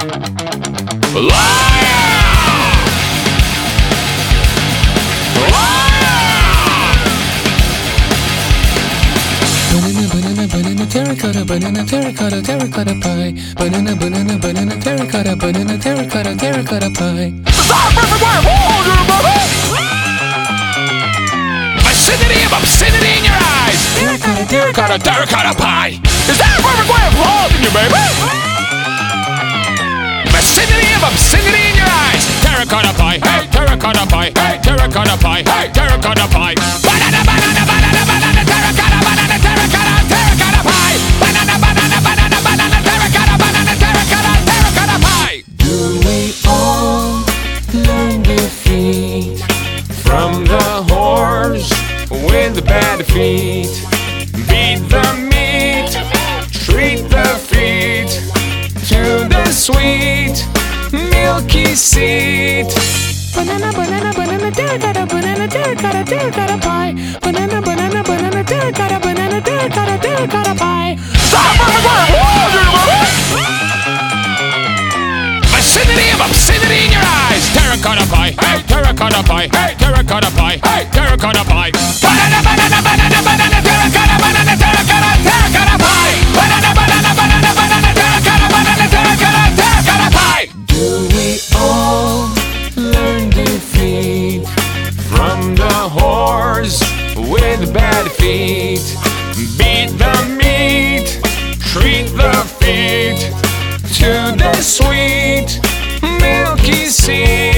Terracotta, banana, terracotta, terracotta pie. Banana, banana, banana, terracotta, banana, terracotta, terracotta pie. Obscenity of obscenity in your eyes. Terracotta, Terracotta, terracotta pie. Is that a perfect way of holding you, baby? Obscenity of obscenity in your eyes. Terracotta pie, hey, terracotta pie, hey, terracotta pie, hey, terracotta pie. Banana, banana, banana, banana, terracotta, banana, terracotta, terracotta pie. Banana, banana, banana, banana, terracotta, banana, terracotta, terracotta pie. Do we all learn defeat from the horse with the bad feet? Beat the meat, treat the feet to the sweet milky seed. Banana, banana, banana, terracotta, banana, terracotta, terracotta pie. Banana, banana, banana, terracotta, banana, terracotta, terracotta pie. Obscenity of obscenity in your eyes. Terracotta pie, hey, terracotta pie, hey, terracotta pie, hey, terracotta pie. Banana, banana, banana, banana, terracotta, banana, terracotta, terracotta pie. Banana, banana, banana, banana, terracotta, banana, terracotta, terracotta pie. Do we all learn defeat from the horse with bad feet? Beat the meat, treat the feet to the sweet milky seed.